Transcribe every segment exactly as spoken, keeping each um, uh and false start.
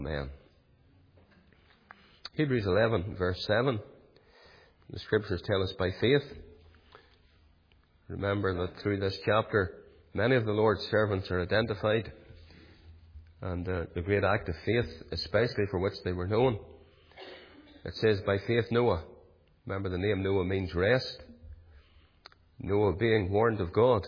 Amen. Hebrews eleven, verse seven. The Scriptures tell us by faith. Remember that through this chapter, many of the Lord's servants are identified, and uh, the great act of faith, especially for which they were known. It says, by faith Noah. Remember, the name Noah means rest. Noah being warned of God,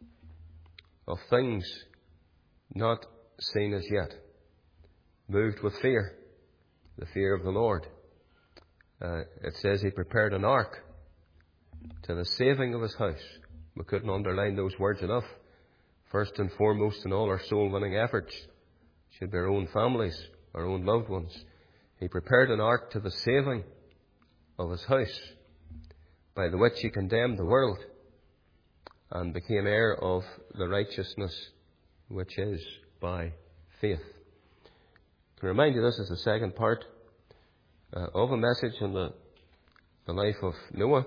of things not seen as yet, moved with fear, the fear of the Lord. Uh, it says he prepared an ark to the saving of his house. We couldn't underline those words enough. First and foremost in all our soul-winning efforts should be our own families, our own loved ones. He prepared an ark to the saving of his house, by the which he condemned the world and became heir of the righteousness which is by faith. To remind you, this is the second part uh, of a message on the, the life of Noah.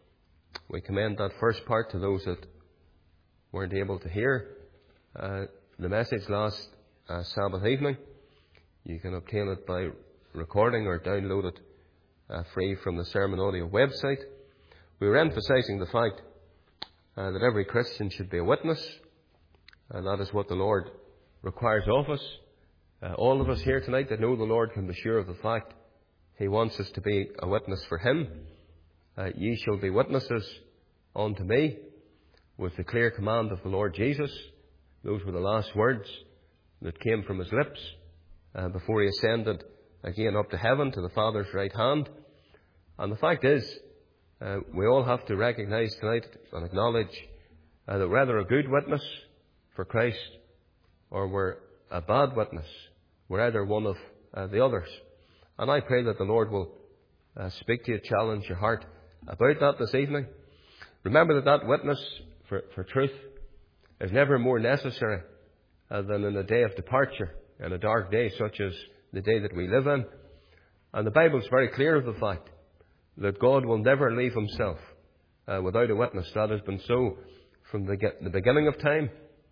We commend that first part to those that weren't able to hear uh, the message last uh, Sabbath evening. You can obtain it by recording or download it uh, free from the Sermon Audio website. We were emphasizing the fact uh, that every Christian should be a witness, and that is what the Lord requires of us. Uh, all of us here tonight that know the Lord can be sure of the fact He wants us to be a witness for Him. Uh, Ye shall be witnesses unto me, with the clear command of the Lord Jesus. Those were the last words that came from His lips uh, before He ascended again up to heaven to the Father's right hand. And the fact is, uh, we all have to recognize tonight and acknowledge uh, that we're either a good witness for Christ or we're a bad witness. We're either one of uh, the others. And I pray that the Lord will uh, speak to you, challenge your heart about that this evening. Remember that that witness for, for truth is never more necessary uh, than in a day of departure, in a dark day such as the day that we live in. And the Bible is very clear of the fact that God will never leave Himself uh, without a witness. That has been so from the, the beginning of time,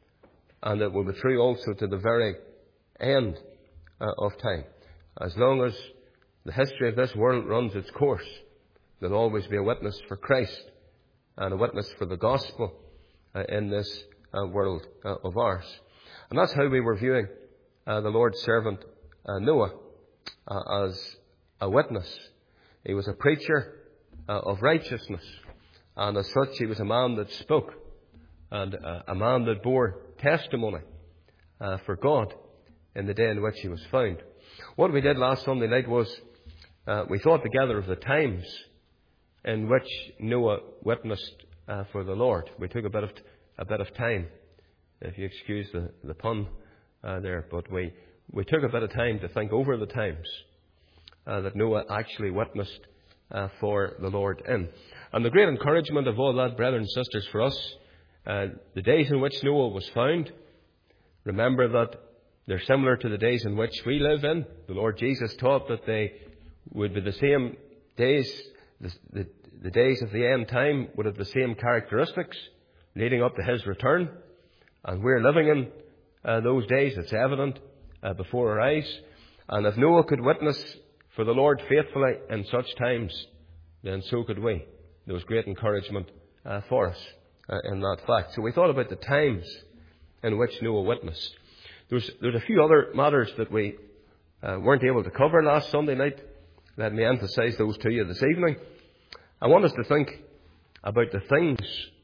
and it will be true also to the very end uh, of time. As long as the history of this world runs its course, there'll always be a witness for Christ and a witness for the gospel uh, in this uh, world uh, of ours. And that's how we were viewing uh, the Lord's servant uh, Noah uh, as a witness. He was a preacher uh, of righteousness, and as such he was a man that spoke, and uh, a man that bore testimony uh, for God in the day in which he was found. What we did last Sunday night was uh, we thought together of the times in which Noah witnessed uh, for the Lord. We took a bit of a bit of time, if you excuse the, the pun uh, there, but we, we took a bit of time to think over the times uh, that Noah actually witnessed uh, for the Lord in. And the great encouragement of all that, brethren and sisters, for us, uh, the days in which Noah was found, remember that they're similar to the days in which we live in. The Lord Jesus taught that they would be the same days, the, the, the days of the end time would have the same characteristics leading up to His return. And we're living in uh, those days. It's evident uh, before our eyes. And if Noah could witness for the Lord faithfully in such times, then so could we. There was great encouragement uh, for us uh, in that fact. So we thought about the times in which Noah witnessed. There's, there's a few other matters that we uh, weren't able to cover last Sunday night. Let me emphasize those to you this evening. I want us to think about the things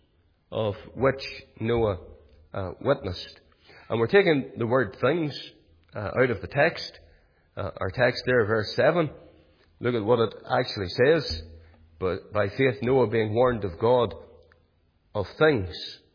of which Noah uh, witnessed. And we're taking the word things uh, out of the text. Uh, our text there, verse seven. Look at what it actually says. But by faith Noah being warned of God of things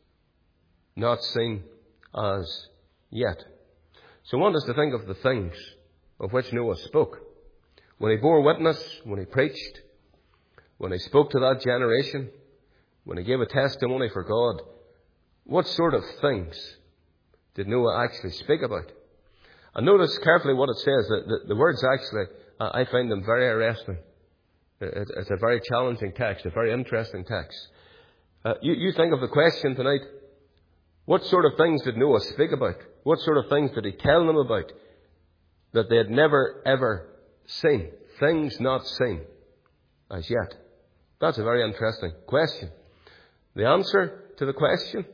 not seen as yet. So I want us to think of the things of which Noah spoke. When he bore witness, when he preached, when he spoke to that generation, when he gave a testimony for God, what sort of things did Noah actually speak about? And notice carefully what it says. The, the, the words actually, uh, I find them very arresting. It, it's a very challenging text, a very interesting text. Uh, you, you think of the question tonight, what sort of things did Noah speak about? What sort of things did he tell them about? that they had never ever seen. Things not seen as yet. That's a very interesting question. The answer to the question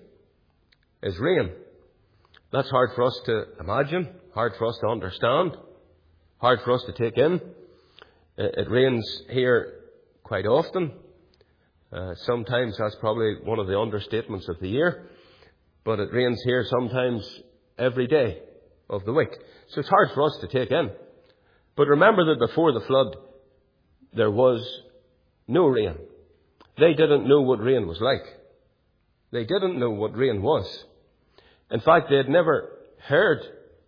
is rain. That's hard for us to imagine, hard for us to understand, hard for us to take in. It rains here quite often. Uh, sometimes that's probably one of the understatements of the year. But it rains here sometimes every day of the week. So it's hard for us to take in. But remember that before the flood, there was no rain. They didn't know what rain was like. They didn't know what rain was. In fact, they had never heard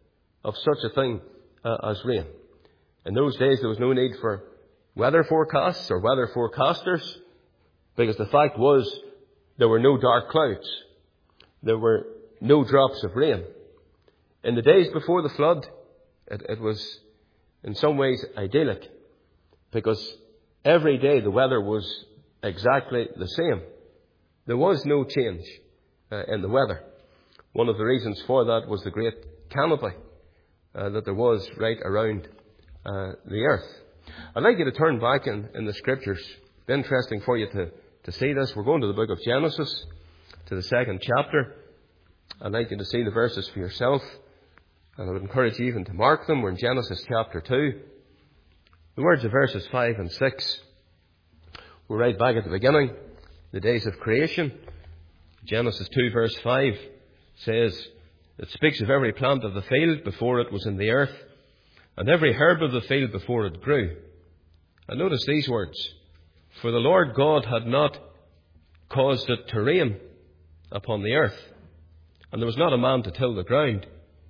of such a thing uh, as rain. In those days, there was no need for weather forecasts or weather forecasters, because the fact was there were no dark clouds. There were no drops of rain. In the days before the flood, it, it was in some ways idyllic, because every day the weather was exactly the same. There was no change uh, in the weather. One of the reasons for that was the great canopy uh, that there was right around uh, the earth. I'd like you to turn back in, in the Scriptures. It's interesting for you to, to see this. We're going to the book of Genesis, to the second chapter. I'd like you to see the verses for yourself, and I would encourage you even to mark them. We're in Genesis chapter two. The words of verses five and six. We're right back at the beginning, the days of creation. Genesis two verse five says, it speaks of every plant of the field before it was in the earth, and every herb of the field before it grew. And notice these words, for the Lord God had not caused it to rain upon the earth, and there was not a man to till the ground.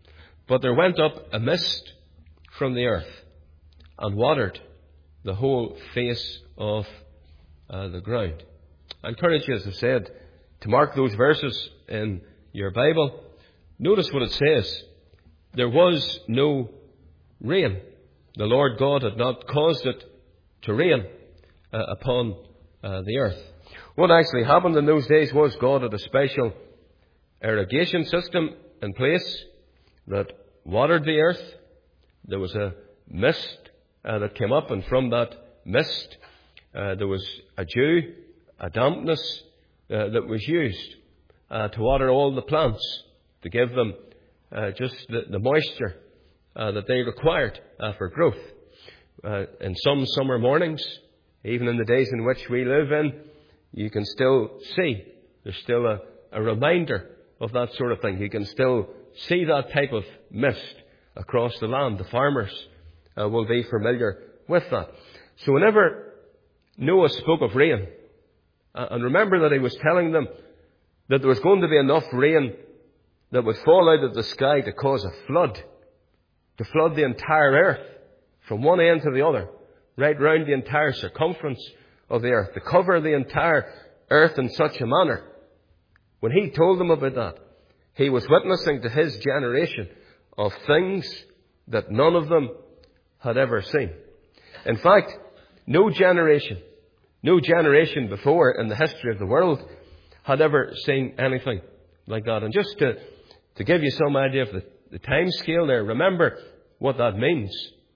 But there went up a mist from the earth, and watered the whole face of uh, the ground. I encourage you, as I said, to mark those verses in your Bible. Notice what it says. There was no rain. The Lord God had not caused it to rain uh, upon uh, the earth. What actually happened in those days was God had a special irrigation system in place that watered the earth. There was a mist uh, that came up, and from that mist uh, there was a dew, a dampness uh, that was used uh, to water all the plants, to give them uh, just the, the moisture uh, that they required uh, for growth. Uh, in some summer mornings, even in the days in which we live in, you can still see, there's still a, a reminder of that sort of thing. You can still see that type of mist across the land. The farmers uh, will be familiar with that. So whenever Noah spoke of rain, uh, and remember that he was telling them that there was going to be enough rain that would fall out of the sky to cause a flood, to flood the entire earth from one end to the other, right round the entire circumference of the earth, to cover the entire earth in such a manner. When he told them about that, he was witnessing to his generation of things that none of them had ever seen. In fact, no generation, no generation before in the history of the world had ever seen anything like that. And just to, to give you some idea of the, the time scale there, remember what that means.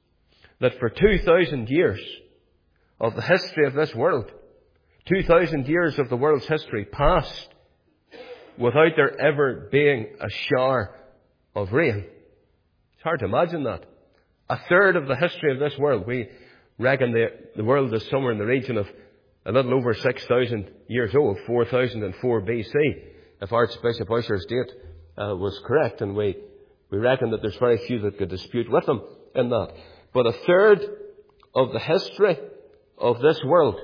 That for two thousand years of the history of this world, two thousand years of the world's history passed without there ever being a shower of rain. It's hard to imagine that. A third of the history of this world, we reckon the, the world is somewhere in the region of a little over six thousand years old, four thousand four B C, if Archbishop Usher's date uh, was correct, and we, we reckon that there's very few that could dispute with him in that. But a third of the history of this world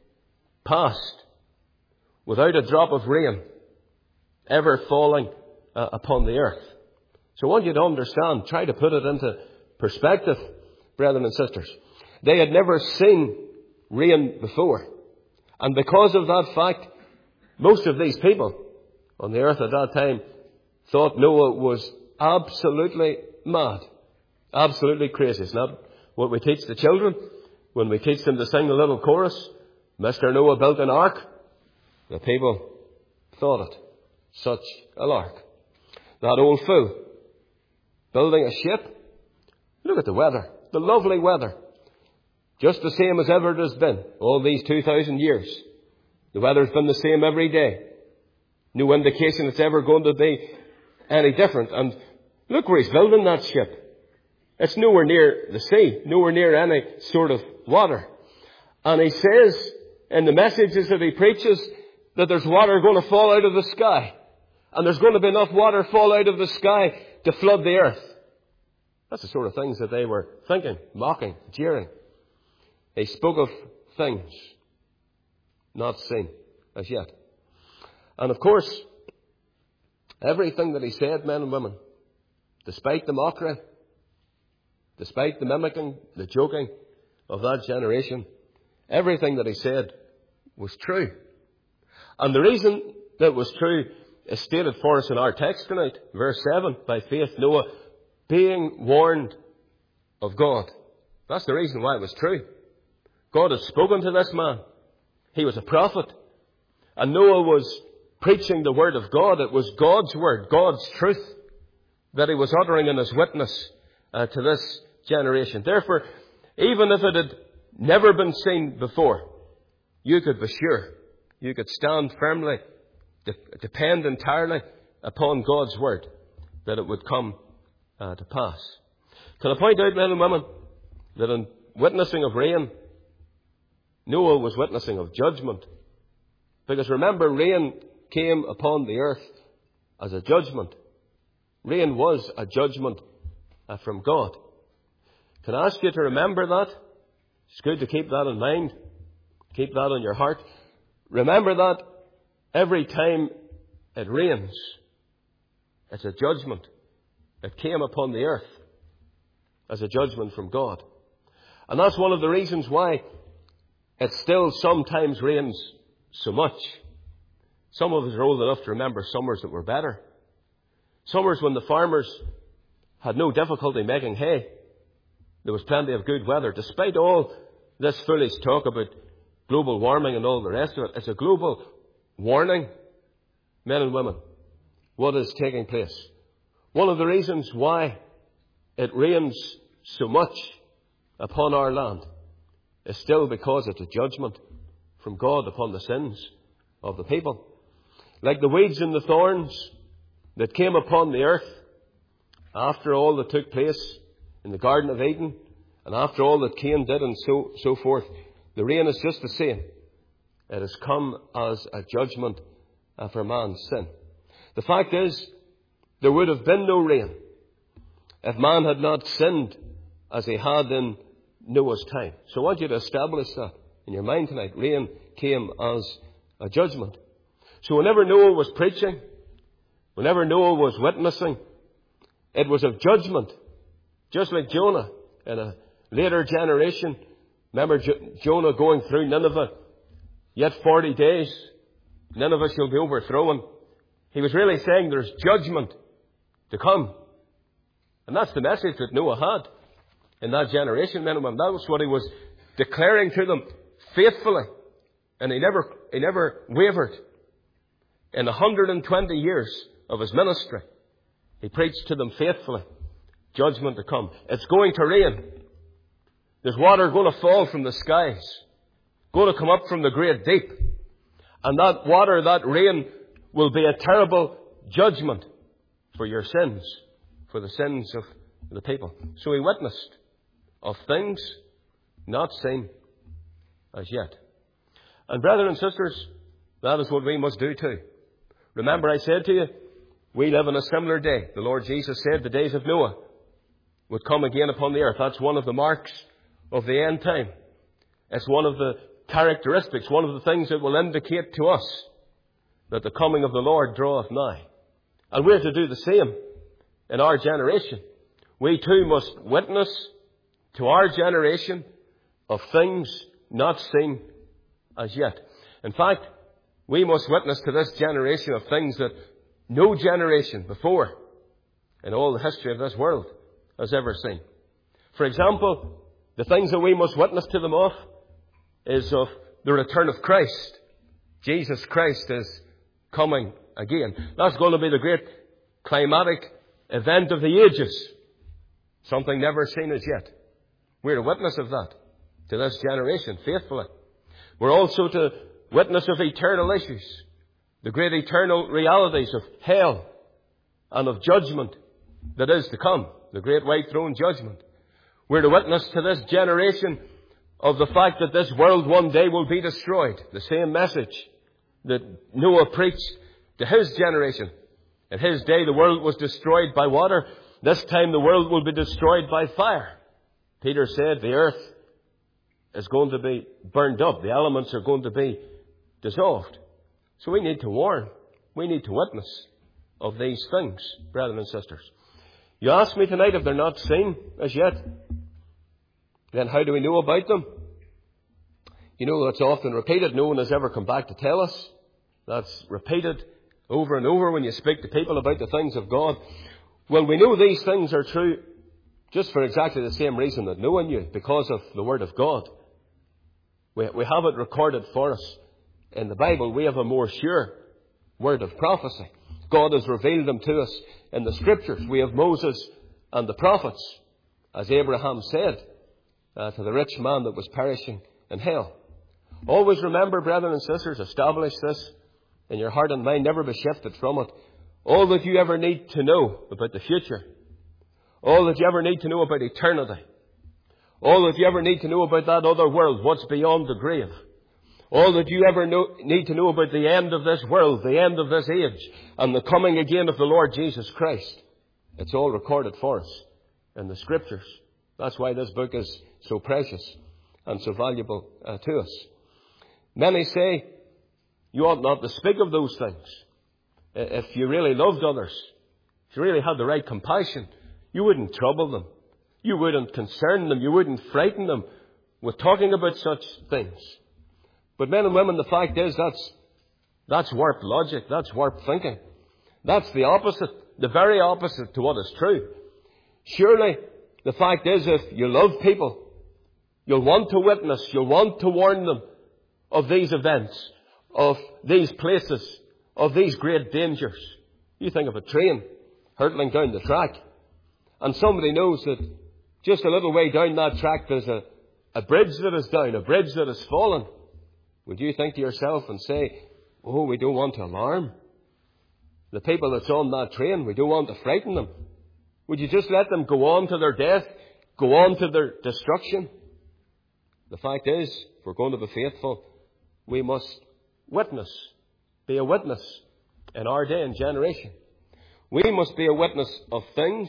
passed without a drop of rain ever falling uh, upon the earth. So I want you to understand, try to put it into perspective, brethren and sisters. They had never seen rain before. And because of that fact, most of these people on the earth at that time thought Noah was absolutely mad. Absolutely crazy. It's not what we teach the children when we teach them to sing the little chorus, Mister Noah built an ark. The people thought it such a lark. That old fool building a ship Look at the weather, the lovely weather. Just the same as ever it has been all these two thousand years. The weather's been the same every day. No indication it's ever going to be any different. And look where he's building that ship. It's nowhere near the sea, nowhere near any sort of water. And he says in the messages that he preaches that there's water going to fall out of the sky. And there's going to be enough water fall out of the sky to flood the earth. That's the sort of things that they were thinking, mocking, jeering. He spoke of things not seen as yet. And of course, everything that he said, men and women, despite the mockery, despite the mimicking, the joking of that generation, everything that he said was true. And the reason that it was true is stated for us in our text tonight. Verse seven, by faith Noah, being warned of God. That's the reason why it was true. God had spoken to this man. He was a prophet. And Noah was preaching the word of God. It was God's word, God's truth, that he was uttering in his witness uh, to this generation. Therefore, even if it had never been seen before, you could be sure, you could stand firmly, de- depend entirely upon God's word, that it would come uh, to pass. Can I point out, men and women, that in witnessing of rain, Noah was witnessing of judgment. Because remember, rain came upon the earth as a judgment. Rain was a judgment uh, from God. Can I ask you to remember that? It's good to keep that in mind. Keep that on your heart. Remember that every time it rains, it's a judgment. It came upon the earth as a judgment from God. And that's one of the reasons why it still sometimes rains so much. Some of us are old enough to remember summers that were better. Summers when the farmers had no difficulty making hay. There was plenty of good weather. Despite all this foolish talk about global warming and all the rest of it, it's a global warning, men and women, what is taking place. One of the reasons why it rains so much upon our land is still because it's a judgment from God upon the sins of the people. Like the weeds and the thorns that came upon the earth after all that took place in the Garden of Eden and after all that Cain did and so, so forth, the rain is just the same. It has come as a judgment for man's sin. The fact is, there would have been no rain if man had not sinned as he had in Noah's time. So I want you to establish that in your mind tonight. Rain came as a judgment. So whenever Noah was preaching, whenever Noah was witnessing, it was of judgment. Just like Jonah in a later generation. Remember jo- Jonah going through Nineveh. Yet forty days, Nineveh shall be overthrown. He was really saying there's judgment to come. And that's the message that Noah had in that generation, men and women. That was what he was declaring to them faithfully. And he never, he never wavered. In one hundred twenty years of his ministry, he preached to them faithfully. Judgment to come. It's going to rain. There's water going to fall from the skies. Going to come up from the great deep. And that water, that rain, will be a terrible judgment for your sins. For the sins of the people. So he witnessed of things not seen as yet. And brethren and sisters, that is what we must do too. Remember I said to you, we live in a similar day. The Lord Jesus said the days of Noah would come again upon the earth. That's one of the marks of the end time. It's one of the characteristics, one of the things that will indicate to us that the coming of the Lord draweth nigh. And we're to do the same in our generation. We too must witness to our generation of things not seen as yet. In fact, we must witness to this generation of things that no generation before in all the history of this world has ever seen. For example, the things that we must witness to them of is of the return of Christ. Jesus Christ is coming again. That's going to be the great climatic event of the ages. Something never seen as yet. We're a witness of that to this generation, faithfully. We're also to witness of eternal issues, the great eternal realities of hell and of judgment that is to come, the great white throne judgment. We're to witness to this generation of the fact that this world one day will be destroyed. The same message that Noah preached to his generation. In his day, the world was destroyed by water. This time, the world will be destroyed by fire. Peter said the earth is going to be burned up. The elements are going to be dissolved. So we need to warn. We need to witness of these things, brethren and sisters. You ask me tonight if they're not seen as yet. Then how do we know about them? You know, it's often repeated. No one has ever come back to tell us. That's repeated over and over when you speak to people about the things of God. Well, we know these things are true just for exactly the same reason that Noah knew, because of the Word of God. We, we have it recorded for us in the Bible. We have a more sure word of prophecy. God has revealed them to us in the Scriptures. We have Moses and the prophets, as Abraham said uh, to the rich man that was perishing in hell. Always remember, brethren and sisters, establish this in your heart and mind. Never be shifted from it. All that you ever need to know about the future, all that you ever need to know about eternity, all that you ever need to know about that other world, what's beyond the grave, all that you ever know, need to know about the end of this world, the end of this age, and the coming again of the Lord Jesus Christ. It's all recorded for us in the Scriptures. That's why this book is so precious and so valuable uh, to us. Many say you ought not to speak of those things. If you really loved others, if you really had the right compassion, you wouldn't trouble them. You wouldn't concern them. You wouldn't frighten them with talking about such things. But men and women, the fact is that's, that's warped logic. That's warped thinking. That's the opposite, the very opposite to what is true. Surely, the fact is, if you love people, you'll want to witness, you'll want to warn them of these events, of these places, of these great dangers. You think of a train hurtling down the track, and somebody knows that just a little way down that track there's a, a bridge that is down, a bridge that has fallen. Would you think to yourself and say, oh, we don't want to alarm the people that's on that train. We don't want to frighten them. Would you just let them go on to their death, go on to their destruction? The fact is, if we're going to be faithful, we must witness, be a witness in our day and generation. We must be a witness of things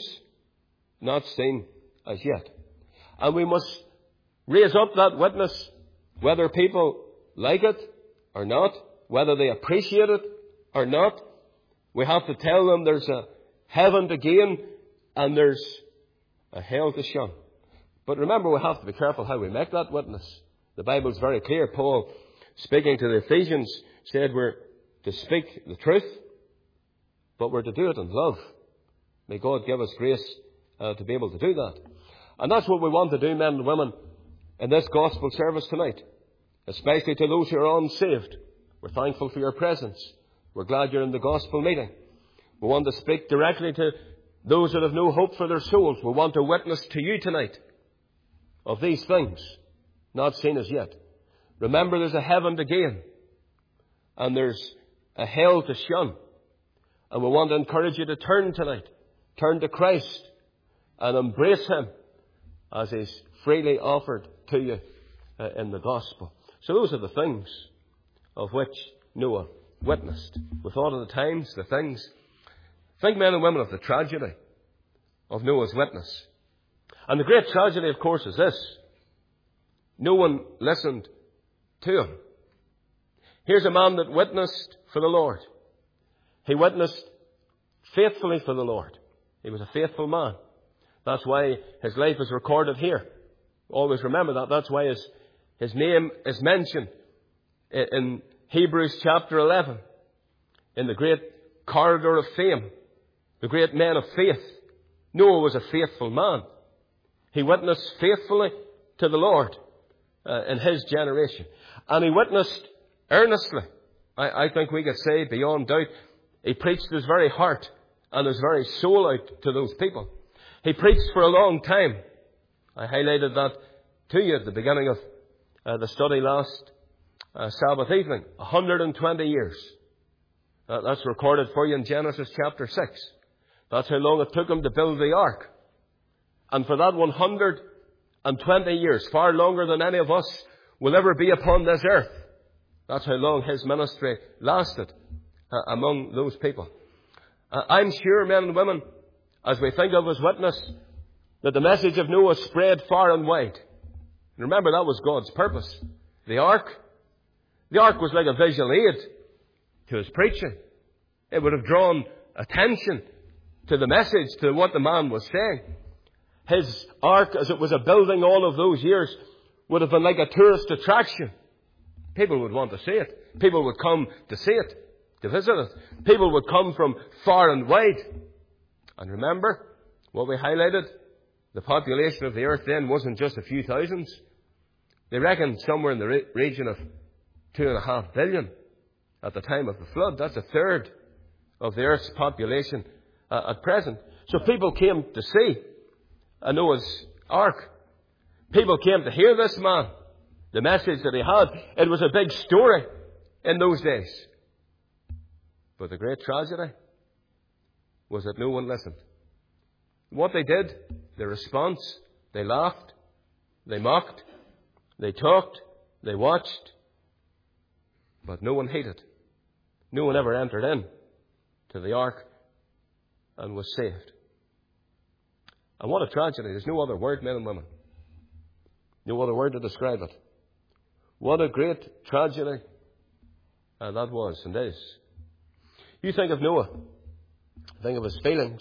not seen as yet. And we must raise up that witness, whether people like it or not, whether they appreciate it or not. We have to tell them there's a heaven to gain and there's a hell to shun. But remember, we have to be careful how we make that witness. The Bible is very clear. Paul, speaking to the Ephesians, said we're to speak the truth, but we're to do it in love. May God give us grace uh, to be able to do that. And that's what we want to do, men and women, in this gospel service tonight, especially to those who are unsaved. We're thankful for your presence. We're glad you're in the gospel meeting. We want to speak directly to those that have no hope for their souls. We want to witness to you tonight of these things not seen as yet. Remember, there's a heaven to gain and there's a hell to shun. And we want to encourage you to turn tonight. Turn to Christ and embrace Him as He's freely offered to you uh, in the gospel. So those are the things of which Noah witnessed. We thought of the times, the things. Think, men and women, of the tragedy of Noah's witness. And the great tragedy, of course, is this. No one listened to him. Here's a man that witnessed for the Lord. He witnessed faithfully for the Lord. He was a faithful man. That's why his life is recorded here. Always remember that. That's why his, his name is mentioned in Hebrews chapter eleven. In the great corridor of fame. The great men of faith. Noah was a faithful man. He witnessed faithfully to the Lord uh, in his generation. And he witnessed earnestly. I, I think we could say beyond doubt, he preached his very heart and his very soul out to those people. He preached for a long time. I highlighted that to you at the beginning of uh, the study last uh, Sabbath evening. one hundred twenty years. Uh, that's recorded for you in Genesis chapter six. That's how long it took him to build the ark. And for that one hundred twenty years, far longer than any of us will ever be upon this earth, that's how long his ministry lasted uh, among those people. Uh, I'm sure, men and women, as we think of his witness, that the message of Noah spread far and wide. And remember, that was God's purpose. The ark, the ark was like a visual aid to his preaching. It would have drawn attention to the message, to what the man was saying. His ark, as it was a building all of those years, would have been like a tourist attraction. People would want to see it. People would come to see it, to visit it. People would come from far and wide. And remember what we highlighted? The population of the earth then wasn't just a few thousands. They reckoned somewhere in the re- region of two and a half billion at the time of the flood. That's a third of the earth's population uh, at present. So people came to see Noah's ark. People came to hear this man, the message that he had. It was a big story in those days. But the great tragedy was that no one listened. What they did, their response, they laughed, they mocked, they talked, they watched, but no one heeded. No one ever entered in to the ark and was saved. And what a tragedy. There's no other word, men and women. No other word to describe it. What a great tragedy uh, that was and is. You think of Noah. Think of his feelings.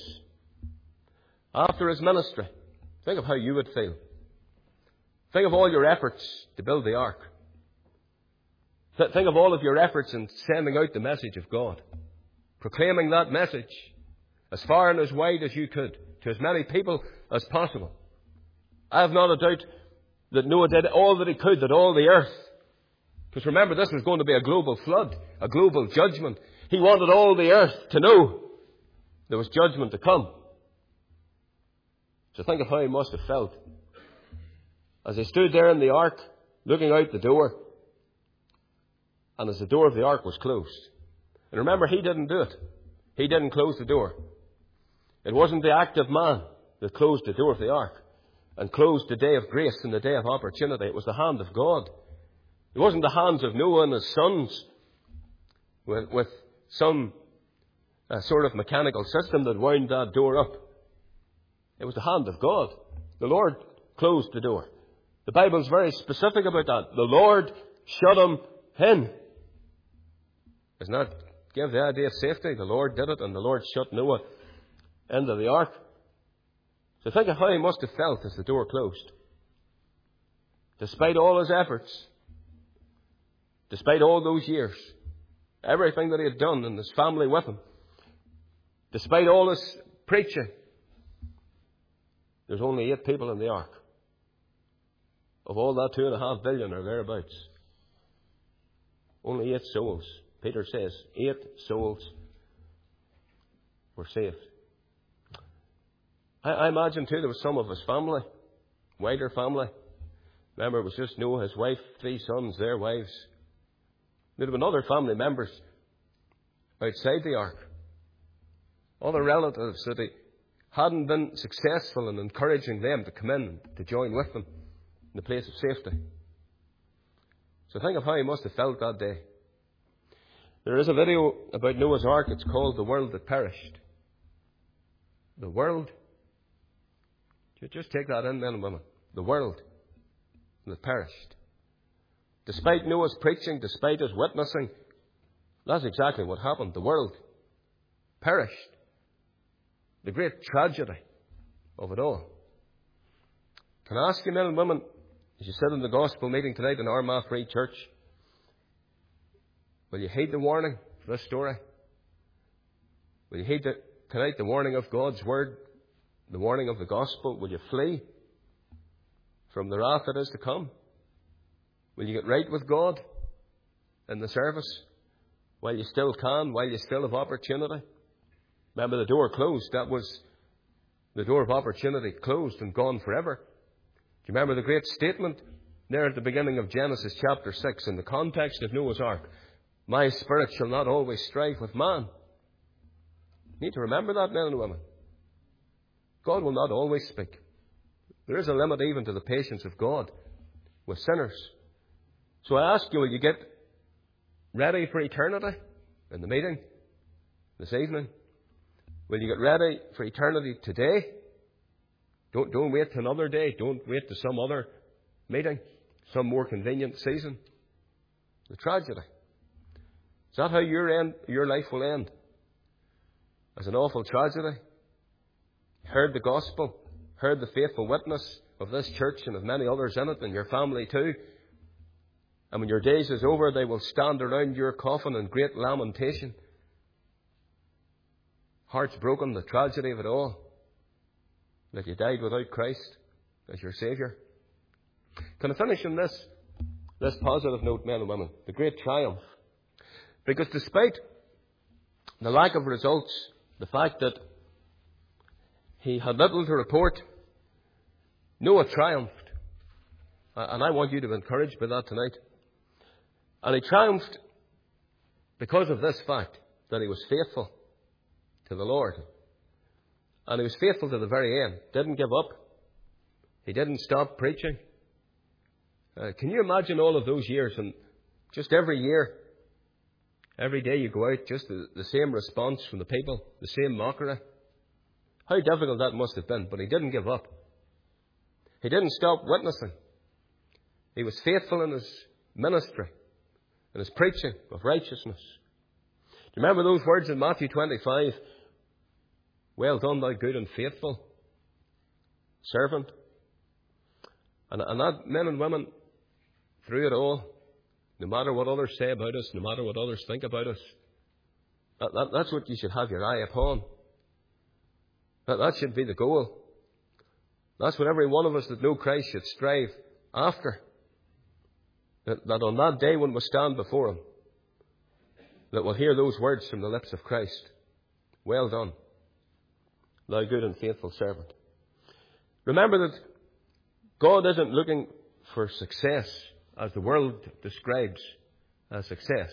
After his ministry, think of how you would feel. Think of all your efforts to build the ark. Th- think of all of your efforts in sending out the message of God. Proclaiming that message as far and as wide as you could, to as many people as possible. I have not a doubt that Noah did all that he could, that all the earth. Because remember, this was going to be a global flood, a global judgment. He wanted all the earth to know there was judgment to come. So think of how he must have felt as he stood there in the ark, looking out the door, and as the door of the ark was closed. And remember, he didn't do it. He didn't close the door. It wasn't the act of man that closed the door of the ark and closed the day of grace and the day of opportunity. It was the hand of God. It wasn't the hands of Noah and his sons with, with some uh, sort of mechanical system that wound that door up. It was the hand of God. The Lord closed the door. The Bible is very specific about that. The Lord shut him in. Doesn't that give the idea of safety? The Lord did it, and the Lord shut Noah into the ark. So think of how he must have felt as the door closed. Despite all his efforts, despite all those years, everything that he had done and his family with him, despite all his preaching, there's only eight people in the ark. Of all that two and a half billion or thereabouts. Only eight souls. Peter says, eight souls were saved. I, I imagine too there was some of his family, wider family. Remember, it was just Noah, his wife, three sons, their wives. There had been other family members outside the ark. Other relatives that he hadn't been successful in encouraging them to come in, to join with them in the place of safety. So think of how he must have felt that day. There is a video about Noah's Ark. It's called The World That Perished. The world. Just take that in, men and women. The world that perished. Despite Noah's preaching, despite his witnessing, that's exactly what happened. The world perished. The great tragedy of it all. Can I ask you, men and women, as you sit in the gospel meeting tonight in Armagh Free Church, will you heed the warning for this story? Will you heed the, tonight the warning of God's word, the warning of the gospel? Will you flee from the wrath that is to come? Will you get right with God in the service while you still can, while you still have opportunity? Remember, the door closed. That was The door of opportunity closed and gone forever. Do you remember the great statement there at the beginning of Genesis chapter six in the context of Noah's Ark? My spirit shall not always strive with man. You need to remember that, men and women. God will not always speak. There is a limit even to the patience of God with sinners. So I ask you, will you get ready for eternity in the meeting this evening? Will you get ready for eternity today? Don't, don't wait to another day. Don't wait to some other meeting, some more convenient season. The tragedy. Is that how your end, your life will end? As an awful tragedy? Heard the gospel, heard the faithful witness of this church and of many others in it, and your family too. And when your days is over, they will stand around your coffin in great lamentation. Hearts broken, the tragedy of it all, that you died without Christ as your Saviour. Can I finish on this, this positive note, men and women? The great triumph. Because despite the lack of results, the fact that he had little to report, Noah triumphed. And I want you to be encouraged by that tonight. And he triumphed because of this fact, that he was faithful to the Lord. And he was faithful to the very end. Didn't give up. He didn't stop preaching. Uh, can you imagine all of those years? And just every year, every day you go out, just the, the same response from the people, the same mockery. How difficult that must have been. But he didn't give up. He didn't stop witnessing. He was faithful in his ministry, in his preaching of righteousness. Do you remember those words in Matthew twenty-five? Well done, thou good and faithful servant. And, and that, men and women, through it all, no matter what others say about us, no matter what others think about us, that, that, that's what you should have your eye upon. That, that should be the goal. That's what every one of us that know Christ should strive after. That, that on that day when we stand before Him, that we'll hear those words from the lips of Christ. Well done, thou good and faithful servant. Remember that God isn't looking for success as the world describes as success.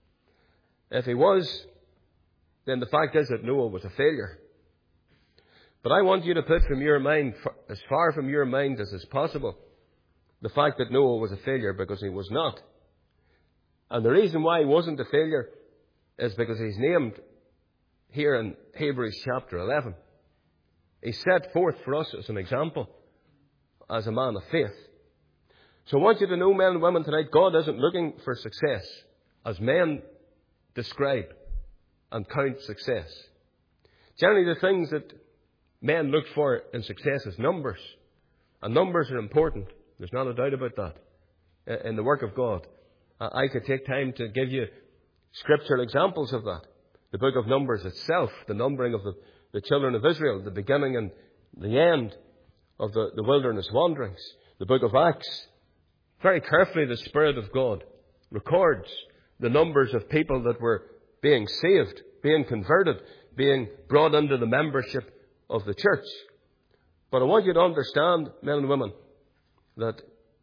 If He was, then the fact is that Noah was a failure. But I want you to put from your mind, as far from your mind as is possible, the fact that Noah was a failure, because he was not. And the reason why he wasn't a failure is because he's named here in Hebrews chapter eleven. He's set forth for us as an example, as a man of faith. So I want you to know, men and women, tonight, God isn't looking for success as men describe and count success. Generally, the things that men look for in success is numbers. And numbers are important. There's not a doubt about that in the work of God. I could take time to give you scriptural examples of that. The book of Numbers itself, the numbering of the, the children of Israel, the beginning and the end of the, the wilderness wanderings. The book of Acts, very carefully the Spirit of God records the numbers of people that were being saved, being converted, being brought into the membership of the church. But I want you to understand, men and women, that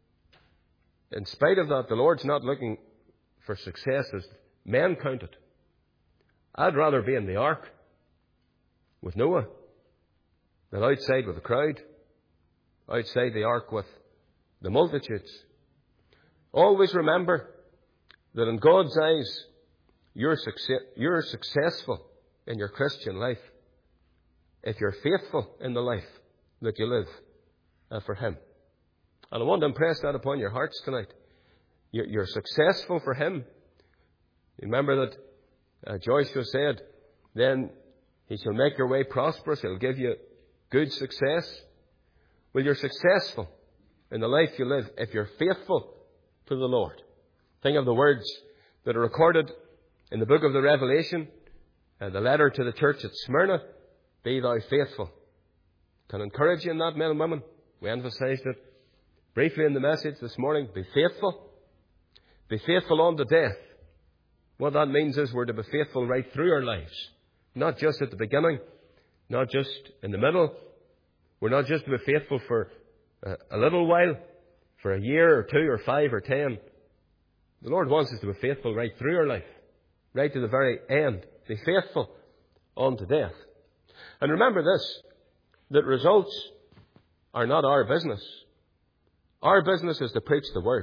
in spite of that, the Lord's not looking for success as men count it. I'd rather be in the ark with Noah than outside with the crowd, outside the ark with the multitudes. Always remember that in God's eyes, you're, success, you're successful in your Christian life if you're faithful in the life that you live uh, for Him. And I want to impress that upon your hearts tonight. You're, you're successful for Him. Remember that uh, Joshua said, then He shall make your way prosperous. He'll give you good success. Well, you're successful in the life you live if you're faithful to the Lord. Think of the words that are recorded in the book of the Revelation, uh, the letter to the church at Smyrna. Be thou faithful. Can I encourage you in that, men and women? We emphasized it briefly in the message this morning. Be faithful. Be faithful unto death. What that means is we're to be faithful right through our lives. Not just at the beginning, not just in the middle, We're not just to be faithful for a, a little while, for a year or two or five or ten. The Lord wants us to be faithful right through our life, right to the very end. Be faithful unto death. And remember this, that results are not our business. Our business is to preach the word.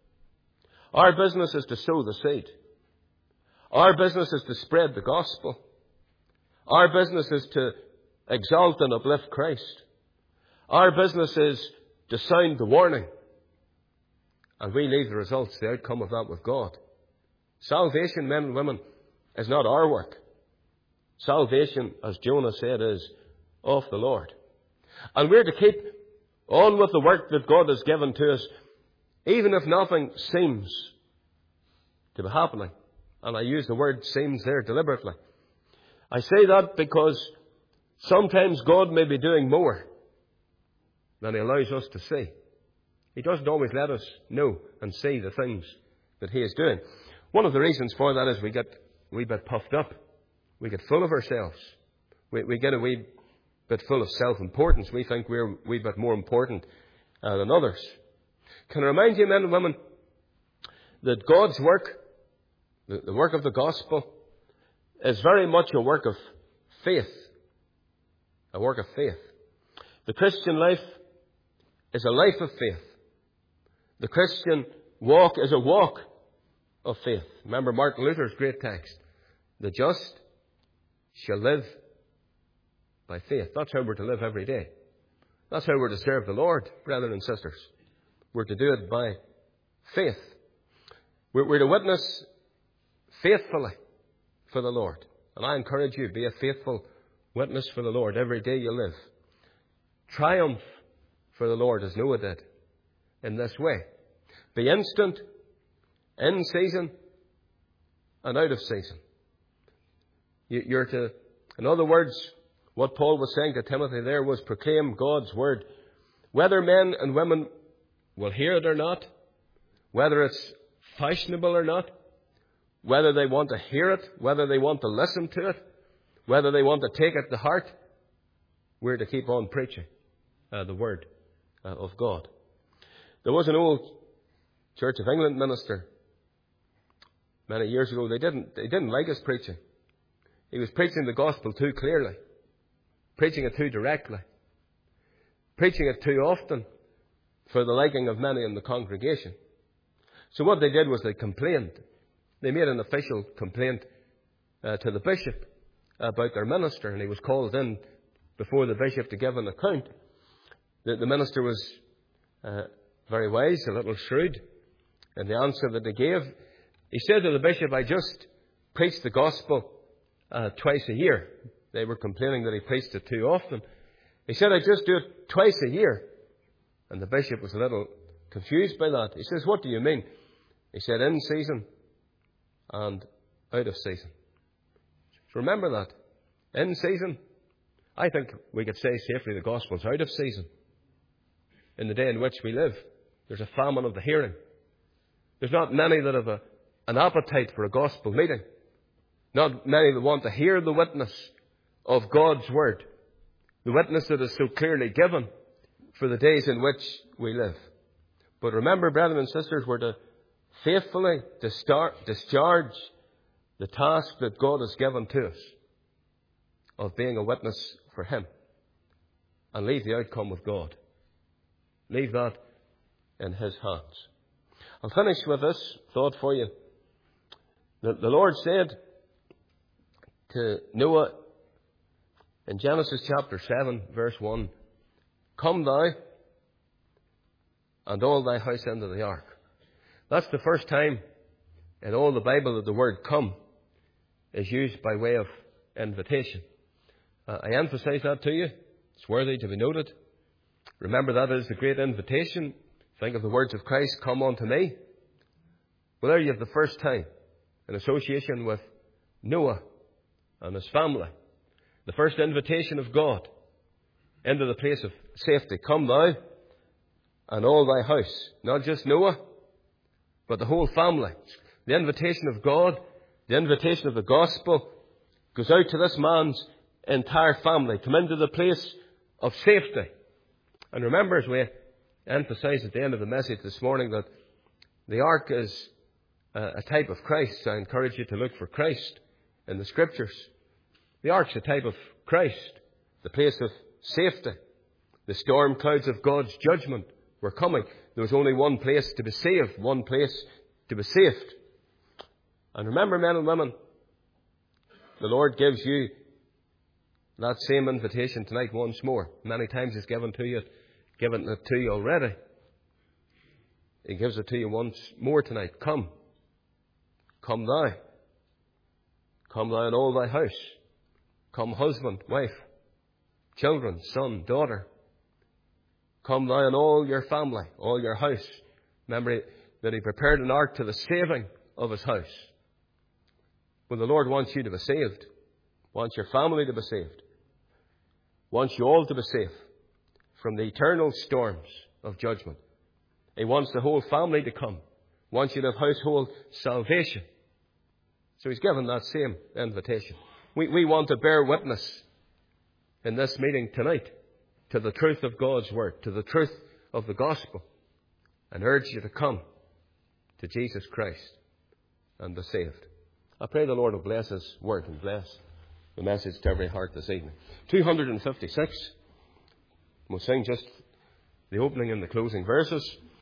Our business is to sow the seed. Our business is to spread the gospel. Our business is to exalt and uplift Christ. Our business is to sound the warning. And we leave the results, the outcome of that with God. Salvation, men and women, is not our work. Salvation, as Jonah said, is of the Lord. And we're to keep on with the work that God has given to us, even if nothing seems to be happening. And I use the word seems there deliberately. I say that because sometimes God may be doing more than He allows us to see. He doesn't always let us know and see the things that He is doing. One of the reasons for that is we get a wee bit puffed up. We get full of ourselves. We, we get a wee bit full of self-importance. We think we're a wee bit more important uh, than others. Can I remind you, men and women, that God's work, the, the work of the gospel, is very much a work of faith. A work of faith. The Christian life is a life of faith. The Christian walk is a walk of faith. Remember Martin Luther's great text. The just shall live by faith. That's how we're to live every day. That's how we're to serve the Lord, brethren and sisters. We're to do it by faith. We're, we're to witness faithfully for the Lord. And I encourage you, be a faithful witness for the Lord every day you live. Triumph for the Lord as Noah did in this way. Be instant, in season, and out of season. You're to, in other words, what Paul was saying to Timothy there was proclaim God's word. Whether men and women will hear it or not, whether it's fashionable or not, whether they want to hear it, whether they want to listen to it, whether they want to take it to heart, we're to keep on preaching uh, the word uh, of God. There was an old Church of England minister many years ago. They didn't, they didn't like his preaching. He was preaching the gospel too clearly, preaching it too directly, preaching it too often for the liking of many in the congregation. So what they did was they complained. They made an official complaint uh, to the bishop about their minister, and he was called in before the bishop to give an account. The, the minister was uh, very wise, a little shrewd, in the answer that he gave. He said to the bishop, I just preached the gospel uh, twice a year. They were complaining that he preached it too often. He said, I just do it twice a year. And the bishop was a little confused by that. He says, what do you mean? He said, in season and out of season. So remember that. In season, I think we could say safely the gospel's out of season. In the day in which we live, there's a famine of the hearing. There's not many that have a, an appetite for a gospel meeting. Not many that want to hear the witness of God's word. The witness that is so clearly given for the days in which we live. But remember, brethren and sisters, we're to faithfully to start, discharge the task that God has given to us of being a witness for Him. And leave the outcome with God. Leave that in His hands. I'll finish with this thought for you. The, the Lord said to Noah in Genesis chapter seven, verse one, come thou and all thy house into the ark. That's the first time in all the Bible that the word come is used by way of invitation. Uh, I emphasize that to you. It's worthy to be noted. Remember, that is the great invitation. Think of the words of Christ, come unto me. Well, there you have the first time in association with Noah and his family. The first invitation of God into the place of safety. Come thou and all thy house. Not just Noah, but the whole family. The invitation of God, the invitation of the gospel goes out to this man's entire family. Come into the place of safety And remember, as we emphasised at the end of the message this morning, that the ark is a type of Christ. I encourage you to look for Christ in the Scriptures. The ark's a type of Christ, the place of safety. The storm clouds of God's judgment were coming. There was only one place to be saved, one place to be saved. And remember, men and women, the Lord gives you that same invitation tonight once more. Many times He's given to you, given it to you already. He gives it to you once more tonight. Come. Come thou. Come thou and all thy house. Come husband, wife, children, son, daughter. Come thou and all your family, all your house. Remember that He prepared an ark to the saving of His house. When the Lord wants you to be saved, wants your family to be saved, wants you all to be safe from the eternal storms of judgment. He wants the whole family to come. Wants you to have household salvation. So He's given that same invitation. We, we want to bear witness in this meeting tonight to the truth of God's Word, to the truth of the gospel, and urge you to come to Jesus Christ and be saved. I pray the Lord will bless His Word and bless the message to every heart this evening. two hundred fifty-six. We'll sing just the opening and the closing verses.